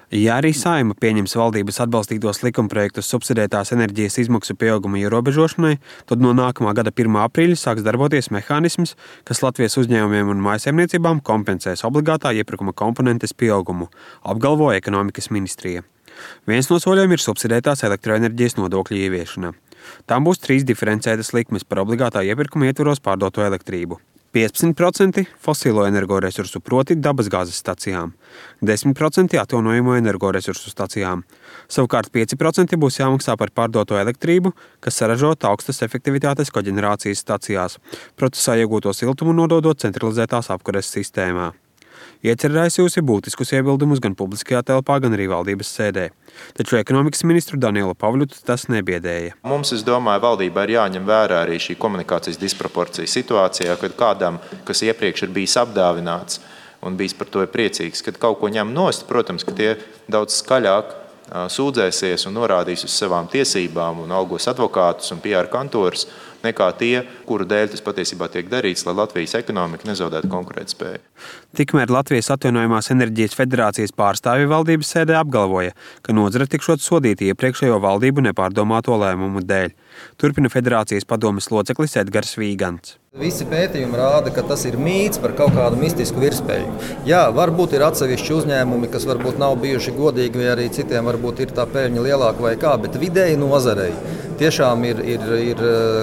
Ja arī Saeima pieņems valdības atbalstītos likumprojektus subsidētās enerģijas izmaksu pieauguma ierobežošanai, tad no nākamā gada 1. aprīļa sāks darboties mehānisms, kas Latvijas uzņēmumiem un mājsaimniecībām kompensēs obligātā iepirkuma komponentes pieaugumu, apgalvo ekonomikas ministrija. Viens no soļiem ir subsidētās elektroenerģijas nodokļa ieviešana. Tām būs 3 diferencētas likmes par obligātā iepirkuma ietvaros pārdoto elektrību. 15% fosilo energoresursu, proti dabasgāzes stacijām, 10% atjaunojamo energoresursu stacijām. Savukārt 5% būs jāmaksā par pārdoto elektrību, kas saražota augstas efektivitātes koģenerācijas stacijās, procesā iegūto siltumu nododot centralizētās apkures sistēmā. Iecer raisījusi būtiskus iebildumus gan publiskajā telpā, gan arī valdības sēdē. Taču ekonomikas ministru Danielu Pavļutu tas nebiedēja. Mums, es domāju, valdībā ir jāņem vērā arī šī komunikācijas disproporcija situācijā, kad kādam, kas iepriekš ir bijis apdāvināts un bijis par to priecīgs, kad kaut ko ņem nost, protams, ka tie daudz skaļāk sūdzēsies un norādīs uz savām tiesībām un algos advokātus un PR kantorus, nekā tie, kuru dēļ tas patiesībā tiek darīts, lai Latvijas ekonomika nezaudētu konkurētspēju. Tikmēr Latvijas atjaunojamās enerģijas federācijas pārstāvji valdības sēdē apgalvoja, ka nozare tikšot sodīti iepriekšējo valdību nepārdomāto lēmumu dēļ. Turpina federācijas padomes loceklis Edgars Vīgants. Visi pētījumi rāda, ka tas ir mīts par kaut kādu mistisku virspeļu. Jā, varbūt ir atsevišķi uzņēmumi, kas varbūt nav bijuši godīgi, vai arī citiem varbūt ir tā peļņa lielāka vai kā, bet vidēji nozarei tiešām ir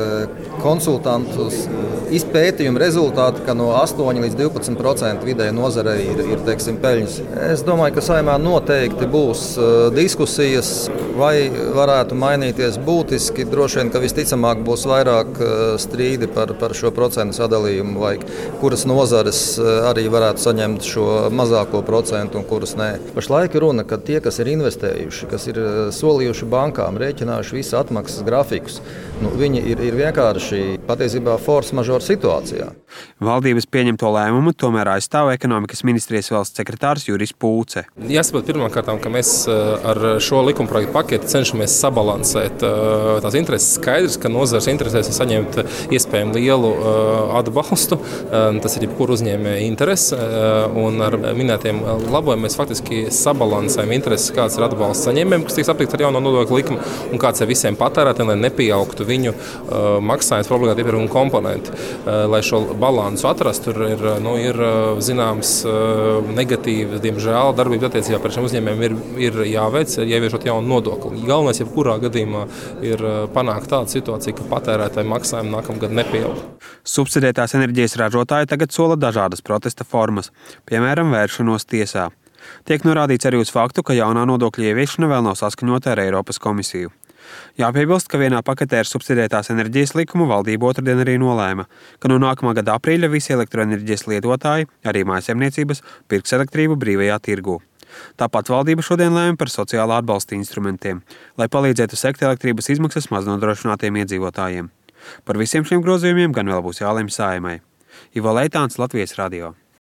konsultantus izpētījumi rezultāti, ka no 8 līdz 12% vidēji nozarei ir teiksim, peļņas. Es domāju, ka Saeimā noteikti būs diskusijas, vai varētu mainīties būtiski. Droši vien, ka visticamāk būs vairāk strīdi par šo procentu sadalījumu, vai kuras nozares arī varētu saņemt šo mazāko procentu un kuras nē. Pašlaik ir runa, ka tie, kas ir investējuši, kas ir solījuši bankām, rēķinājuši visu atmaksas grafikus, viņi ir vienkārši patiesībā force majeure situācijā. Valdības pieņemto lēmumu tomēr aizstāv ekonomikas ministrijas valsts sekretārs Juris Pūce. Jāsaprot pirmkārt, ka mēs ar šo likumprojektu paketi cenšamies sabalansēt tās intereses. Skaidrs, ka nozares interesēs ir saņemt iespējami lielu atbalstu. Tas ir jebkuru uzņēmēju interese. Un ar minētiem labojumiem mēs faktiski sabalansējam intereses, kāds ir atbalsts saņēmējiem, kas tiks aplikts ar jauno nodokļu likumu, un kāds ir visiem patērētājiem, lai nepieaugtu viņu maksājums par obligātu iepirkuma komponenti. Lai šo balansu atrast, tur ir zināms negatīvas, diemžēl, darbības attiecībā par šiem uzņēmējiem ir jāveic, ieviešot jaunu nodokli. Galvenais, jebkurā gadījumā, ir panākt tādu situāciju, ka patērētāju maksājumi nākamgad nepieaug. Subsidētās enerģijas ražotāji tagad sola dažādas protesta formas, piemēram, vēršanos tiesā. Tiek norādīts arī uz faktu, ka jaunā nodokļa ieviešana vēl nav saskaņota ar Eiropas komisiju. Jāpiebilst, ka vienā paketē ar subsidētās enerģijas likumu valdība otrdien arī nolēma, ka no nākamā gada aprīļa visi elektroenerģijas lietotāji, arī mājsaimniecības, pirks elektrību brīvajā tirgū. Tāpat valdība šodien lēma par sociālā atbalsta instrumentiem, lai palīdzētu sekt elektrības izmaksas maznodrošinātiem iedzīvotājiem. Par visiem šiem grozījumiem gan vēl būs jālemj Saeimai. Ivo Leitāns, Latvijas radio.